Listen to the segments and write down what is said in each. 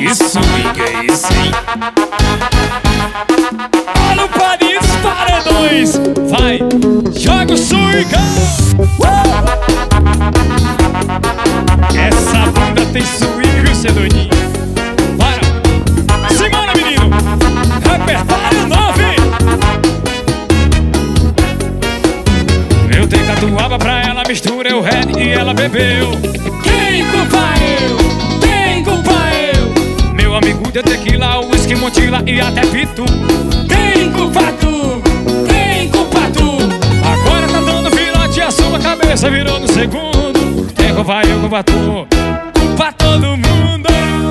Que swing é esse, hein? Olha o Paris dos Paredões. Vai, joga o swing. Essa bunda tem swing, viu, Cedoninho? Para, Simona, menino. Repertório novo. Eu dei catuaba pra ela, misturei o red e ela bebeu. Quem culpa eu? Quem culpa eu? Meu amigo deu tequila, uísque, montila e até pitu. Quem culpa tu? Quem culpa tu? Agora tá dando virote e a sua cabeça virou no segundo. Quem culpa eu, culpa tu? Culpa todo mundo.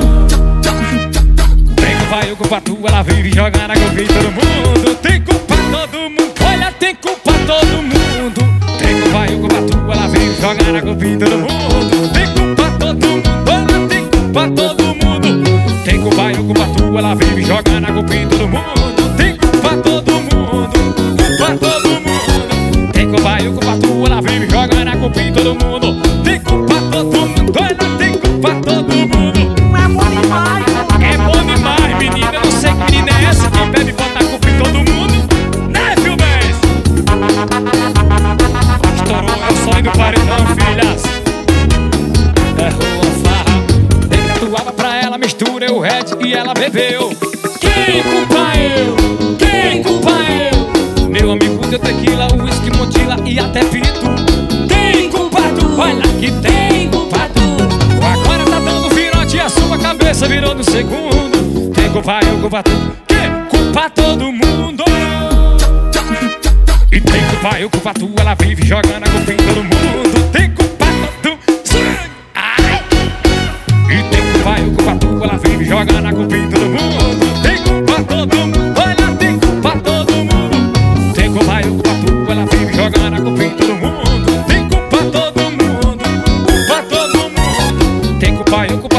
Quem culpa eu, culpa tu? Ela vive jogando a culpa em todo mundo. Tem culpa todo mundo. Olha, tem culpa todo mundo. Tem culpa eu, culpa tu? Ela vive jogando a culpa em todo mundo. Tem culpa todo mundo. Olha, tem culpa todo mundo. Tem culpa eu, culpa tu? Ela vive jogando a culpa em todo mundo. Tem culpa todo mundo. Culpa todo mundo. Tem culpa eu, culpa tu? Ela vive jogando a culpa em todo mundo. Tem culpa todo mundo. Olha, tem culpa todo mundo. É bom demais. É bom demais, menina. Eu não sei que menina é essa que bebe e bota a culpa em todo mundo. Né, Filmes? Estourou, é o sonho do paredão, filhas. Errou a farra. Dei catuaba pra ela, misturei o red e ela bebeu. Quem culpa eu? Quem culpa eu? Meu amigo deu tequila, uísque, montila e até pitu. Quem culpa tu? Olha que tem culpa tu. Agora tá dando virote e a sua cabeça virou no segundo. Quem culpa eu, culpa tu? Quem culpa todo mundo? E tem culpa eu, culpa tu? Ela vive jogando a culpa em todo mundo. Tem culpa todo ai. E tem culpa eu, culpa tu? Ela vive jogando a culpa em todo mundo. Tem culpa todo mundo. Olha, tem culpa todo mundo. Tem culpa eu, culpa tu? Ela vive jogando a culpa em todo mundo. Tem culpa todo mundo. Culpa todo mundo. Tem culpa eu, culpa